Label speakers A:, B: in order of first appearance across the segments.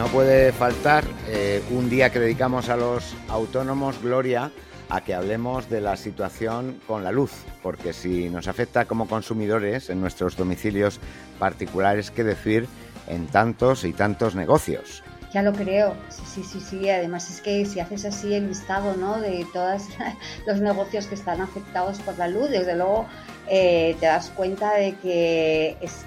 A: puede faltar un día que dedicamos a los autónomos, Gloria, a que hablemos de la situación con la luz, porque si nos afecta como consumidores en nuestros domicilios particulares, ¿qué decir en tantos y tantos negocios?
B: Ya lo creo, sí. Además es que si haces así el listado, ¿no?, de todos los negocios que están afectados por la luz, desde luego te das cuenta de que es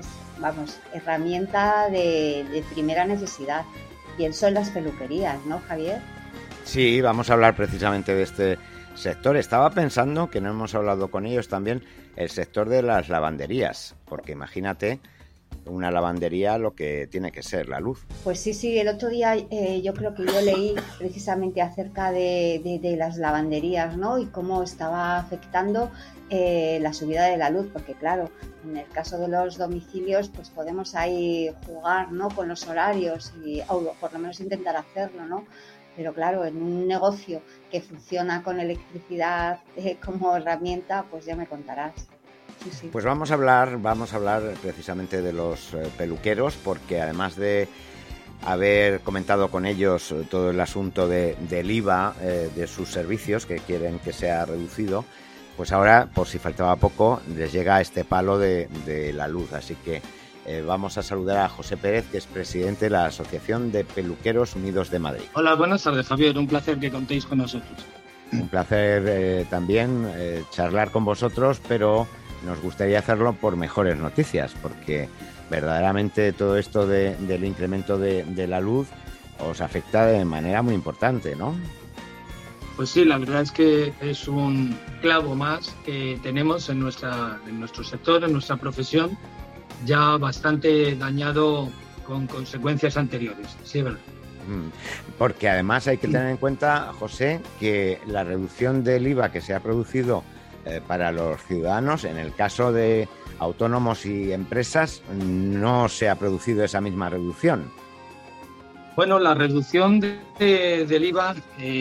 B: herramienta de primera necesidad. Pienso en las peluquerías, ¿no, Javier?
A: Sí, vamos a hablar precisamente de este sector. Estaba pensando que no hemos hablado con ellos también, el sector de las lavanderías, porque imagínate una lavandería lo que tiene que ser la luz.
B: Pues sí, el otro día yo creo que yo leí precisamente acerca de las lavanderías, ¿no?, y cómo estaba afectando la subida de la luz, porque claro, en el caso de los domicilios pues podemos ahí jugar, ¿no?, con los horarios o por lo menos intentar hacerlo, ¿no? Pero claro, en un negocio que funciona con electricidad como herramienta, pues ya me contarás. Sí.
A: Pues vamos a hablar precisamente de los peluqueros, porque además de haber comentado con ellos todo el asunto del IVA de sus servicios, que quieren que sea reducido, pues ahora, por si faltaba poco, les llega este palo de la luz. Así que vamos a saludar a José Pérez, que es presidente de la Asociación de Peluqueros Unidos de Madrid.
C: Hola, buenas tardes, Javier. Un placer que contéis con nosotros.
A: Un placer también charlar con vosotros, pero nos gustaría hacerlo por mejores noticias, porque verdaderamente todo esto del incremento de la luz os afecta de manera muy importante, ¿no?
C: Pues sí, la verdad es que es un clavo más que tenemos en nuestro sector, en nuestra profesión, ya bastante dañado con consecuencias anteriores. Sí, es verdad.
A: Porque además hay que tener en cuenta, José, que la reducción del IVA que se ha producido para los ciudadanos, en el caso de autónomos y empresas, no se ha producido esa misma reducción.
C: Bueno, la reducción del IVA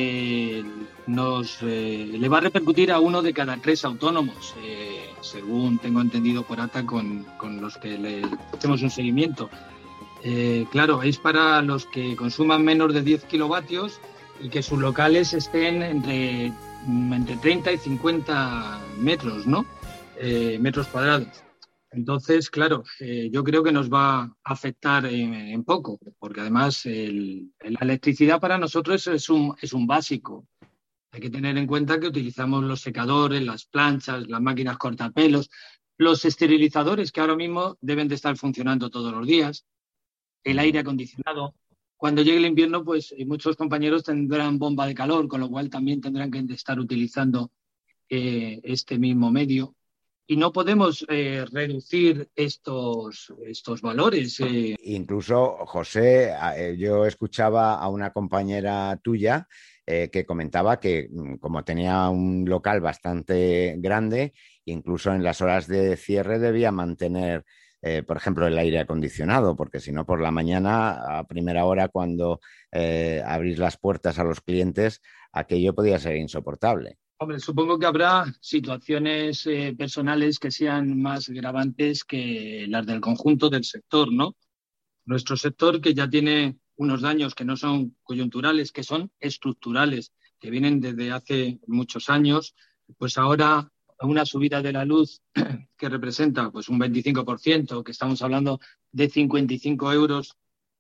C: le va a repercutir a 1 de cada 3 autónomos, según tengo entendido por ATA con los que le hacemos un seguimiento. Claro, es para los que consuman menos de 10 kilovatios y que sus locales estén entre 30 y 50 metros, ¿no? Metros cuadrados. Entonces, claro, yo creo que nos va a afectar en poco, porque además la electricidad para nosotros es un básico. Hay que tener en cuenta que utilizamos los secadores, las planchas, las máquinas cortapelos, los esterilizadores que ahora mismo deben de estar funcionando todos los días, el aire acondicionado. Cuando llegue el invierno, pues muchos compañeros tendrán bomba de calor, con lo cual también tendrán que estar utilizando este mismo medio. Y no podemos reducir estos valores.
A: Incluso, José, yo escuchaba a una compañera tuya que comentaba que como tenía un local bastante grande, incluso en las horas de cierre debía mantener, por ejemplo, el aire acondicionado, porque si no, por la mañana, a primera hora, cuando abrís las puertas a los clientes, aquello podía ser insoportable.
C: Hombre, supongo que habrá situaciones personales que sean más gravantes que las del conjunto del sector, ¿no? Nuestro sector, que ya tiene unos daños que no son coyunturales, que son estructurales, que vienen desde hace muchos años, pues ahora una subida de la luz que representa pues un 25%, que estamos hablando de 55 euros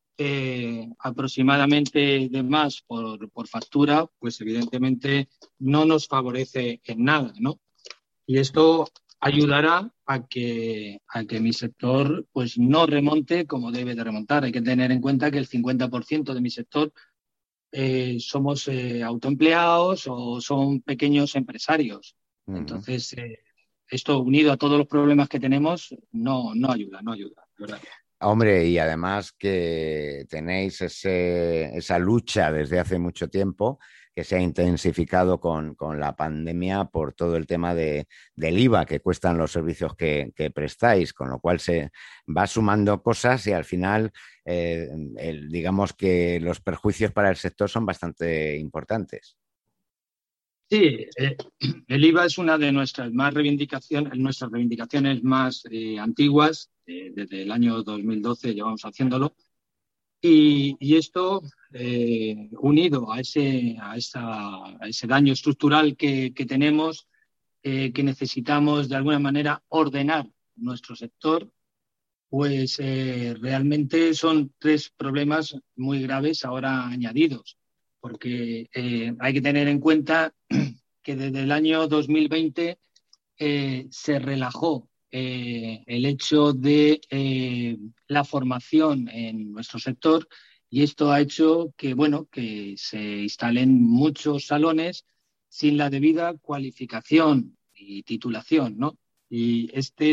C: aproximadamente de más por factura, pues evidentemente no nos favorece en nada, ¿no? Y esto ayudará a que mi sector pues no remonte como debe de remontar. Hay que tener en cuenta que el 50% de mi sector somos autoempleados o son pequeños empresarios. Uh-huh. Entonces, esto unido a todos los problemas que tenemos no ayuda, ¿verdad?
A: Hombre, y además que tenéis esa lucha desde hace mucho tiempo, que se ha intensificado con la pandemia por todo el tema del IVA que cuestan los servicios que prestáis, con lo cual se va sumando cosas y al final digamos que los perjuicios para el sector son bastante importantes.
C: Sí, el IVA es una de nuestras reivindicaciones más antiguas. Desde el año 2012 llevamos haciéndolo. Y esto, unido a ese daño estructural que tenemos, que necesitamos de alguna manera ordenar nuestro sector, pues realmente son tres problemas muy graves ahora añadidos, porque hay que tener en cuenta que desde el año 2020 se relajó el hecho de la formación en nuestro sector, y esto ha hecho que, bueno, que se instalen muchos salones sin la debida cualificación y titulación, ¿no? Y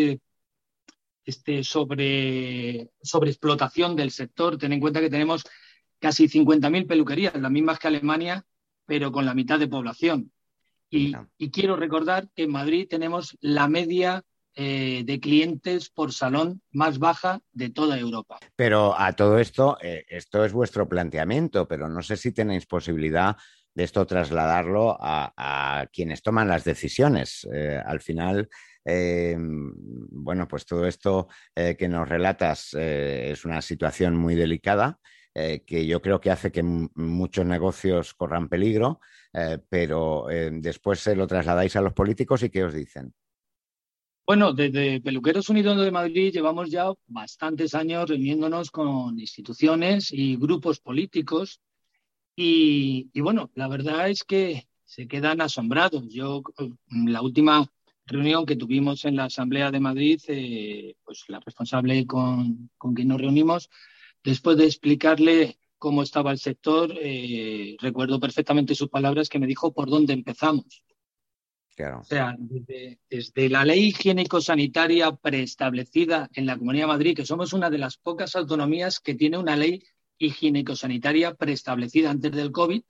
C: sobreexplotación del sector, ten en cuenta que tenemos casi 50.000 peluquerías, las mismas que Alemania, pero con la mitad de población. Y quiero recordar que en Madrid tenemos la media de clientes por salón más baja de toda Europa.
A: Pero a todo esto, esto es vuestro planteamiento, pero no sé si tenéis posibilidad de esto trasladarlo a quienes toman las decisiones. Al final, bueno, pues todo esto que nos relatas es una situación muy delicada, que yo creo que hace que muchos negocios corran peligro, pero después se lo trasladáis a los políticos y ¿qué os dicen?
C: Bueno, desde Peluqueros Unidos de Madrid llevamos ya bastantes años reuniéndonos con instituciones y grupos políticos y bueno, la verdad es que se quedan asombrados. Yo, la última reunión que tuvimos en la Asamblea de Madrid, pues la responsable con quien nos reunimos, después de explicarle cómo estaba el sector, recuerdo perfectamente sus palabras que me dijo por dónde empezamos.
A: Claro.
C: O sea, desde la ley higiénico-sanitaria preestablecida en la Comunidad de Madrid, que somos una de las pocas autonomías que tiene una ley higiénico-sanitaria preestablecida antes del COVID,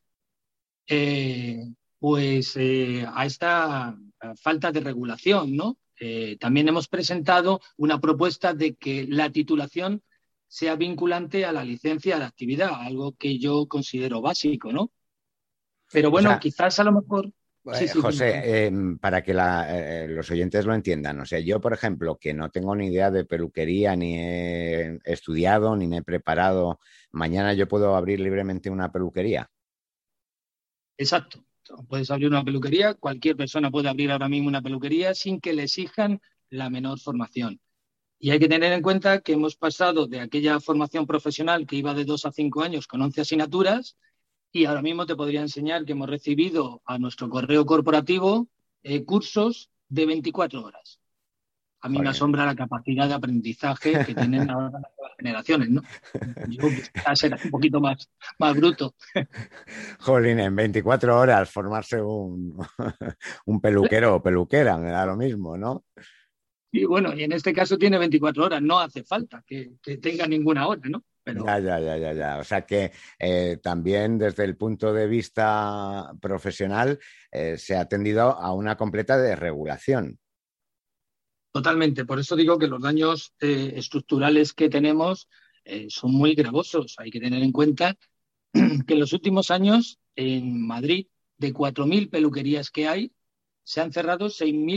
C: pues a esta falta de regulación, ¿no? También hemos presentado una propuesta de que la titulación sea vinculante a la licencia de actividad, algo que yo considero básico, ¿no? Pero
A: O
C: bueno,
A: sea,
C: quizás a lo mejor... Sí, sí, dime.
A: José, para que los oyentes lo entiendan, o sea, yo, por ejemplo, que no tengo ni idea de peluquería, ni he estudiado, ni me he preparado, mañana yo puedo abrir libremente una peluquería.
C: Exacto. Puedes abrir una peluquería, cualquier persona puede abrir ahora mismo una peluquería sin que le exijan la menor formación. Y hay que tener en cuenta que hemos pasado de aquella formación profesional que iba de 2 a 5 años con 11 asignaturas, y ahora mismo te podría enseñar que hemos recibido a nuestro correo corporativo cursos de 24 horas. A mí me
A: Joder.
C: asombra la capacidad de aprendizaje que tienen ahora las nuevas generaciones, ¿no? Yo quizás era un poquito más bruto.
A: Jolín, en 24 horas formarse un peluquero o peluquera, me da lo mismo, ¿no?
C: Y bueno, y en este caso tiene 24 horas, no hace falta que tenga ninguna hora, ¿no? Pero
A: Ya, ya, ya, ya, ya. O sea que también desde el punto de vista profesional se ha tendido a una completa desregulación.
C: totalmente, por eso digo que los daños estructurales que tenemos son muy gravosos. Hay que tener en cuenta que en los últimos años en Madrid, de 4.000 peluquerías que hay, se han cerrado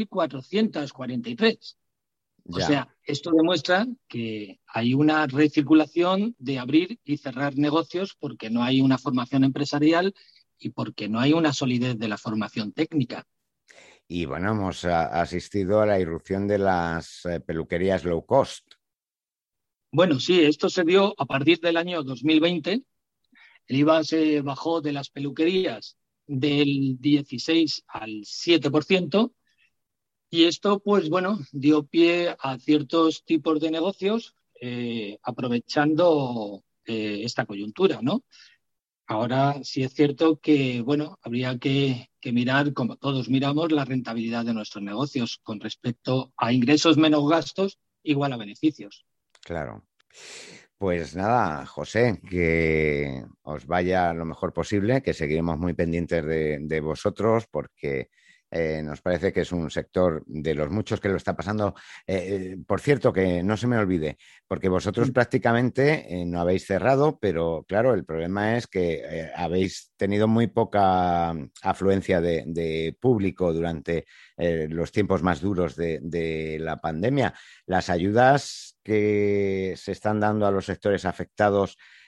C: 6.443. O
A: Ya.
C: sea, esto demuestra que hay una recirculación de abrir y cerrar negocios porque no hay una formación empresarial y porque no hay una solidez de la formación técnica.
A: Y bueno, hemos asistido a la irrupción de las peluquerías low cost.
C: Bueno, sí, esto se dio a partir del año 2020. El IVA se bajó de las peluquerías del 16 al 7%, y esto, pues bueno, dio pie a ciertos tipos de negocios aprovechando esta coyuntura, ¿no? Ahora sí es cierto que, bueno, habría que mirar, como todos miramos, la rentabilidad de nuestros negocios con respecto a ingresos menos gastos igual a beneficios.
A: Claro. Pues nada, José, que os vaya lo mejor posible, que seguiremos muy pendientes de vosotros porque nos parece que es un sector de los muchos que lo está pasando. Por cierto, que no se me olvide, porque vosotros prácticamente no habéis cerrado, pero claro, el problema es que habéis tenido muy poca afluencia de público durante los tiempos más duros de la pandemia. Las ayudas que se están dando a los sectores afectados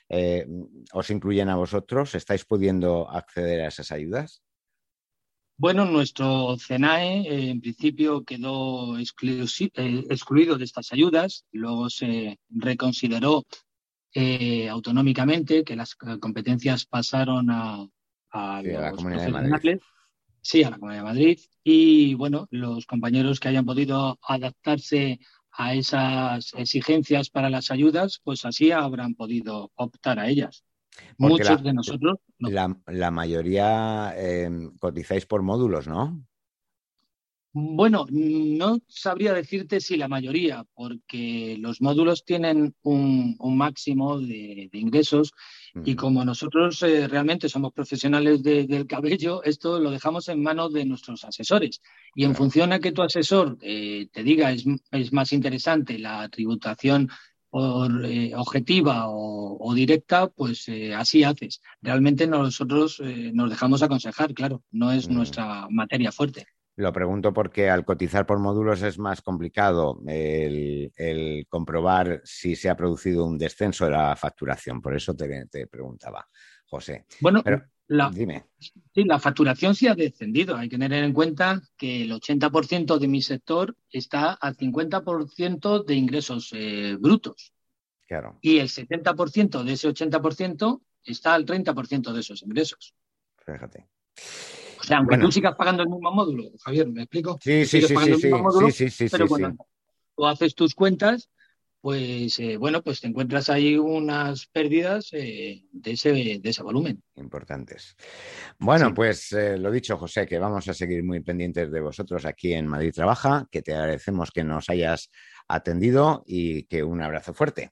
A: os incluyen a vosotros? ¿Estáis pudiendo acceder a esas ayudas?
C: Bueno, nuestro CENAE en principio quedó excluido de estas ayudas, luego se reconsideró autonómicamente que las competencias pasaron a
A: Sí, a la
C: los
A: Comunidad de Madrid.
C: profesionales, sí, a la Comunidad de Madrid, y bueno, los compañeros que hayan podido adaptarse a esas exigencias para las ayudas, pues así habrán podido optar a ellas.
A: Porque
C: Muchos de nosotros no.
A: la mayoría cotizáis por módulos, ¿no?
C: Bueno, no sabría decirte si la mayoría, porque los módulos tienen un máximo de ingresos y como nosotros realmente somos profesionales del cabello, esto lo dejamos en manos de nuestros asesores. Y en
A: Claro.
C: función a que tu asesor te diga es más interesante la tributación por objetiva o directa, pues así haces. Realmente nosotros nos dejamos aconsejar, claro, no es
A: Mm.
C: nuestra materia fuerte.
A: Lo pregunto porque al cotizar por módulos es más complicado el comprobar si se ha producido un descenso de la facturación. Por eso te preguntaba, José.
C: Bueno,
A: Pero
C: la,
A: dime.
C: sí, la facturación sí ha descendido. Hay que tener en cuenta que el 80% de mi sector está al 50% de ingresos brutos
A: Claro,
C: y el 70% de ese 80% está al 30% de esos ingresos.
A: fíjate.
C: O sea, aunque tú
A: Bueno,
C: sigas pagando el mismo módulo, Javier, ¿me explico?
A: sí,
C: Tú
A: sí,
C: sigues
A: sí, sí,
C: pagando el mismo
A: sí, sí,
C: módulo,
A: sí, sí, sí,
C: pero
A: sí.
C: cuando tú haces tus cuentas, pues bueno, pues te encuentras ahí unas pérdidas de ese volumen.
A: Importantes. Bueno,
C: Sí.
A: pues lo dicho, José, que vamos a seguir muy pendientes de vosotros aquí en Madrid Trabaja, que te agradecemos que nos hayas atendido y que un abrazo fuerte.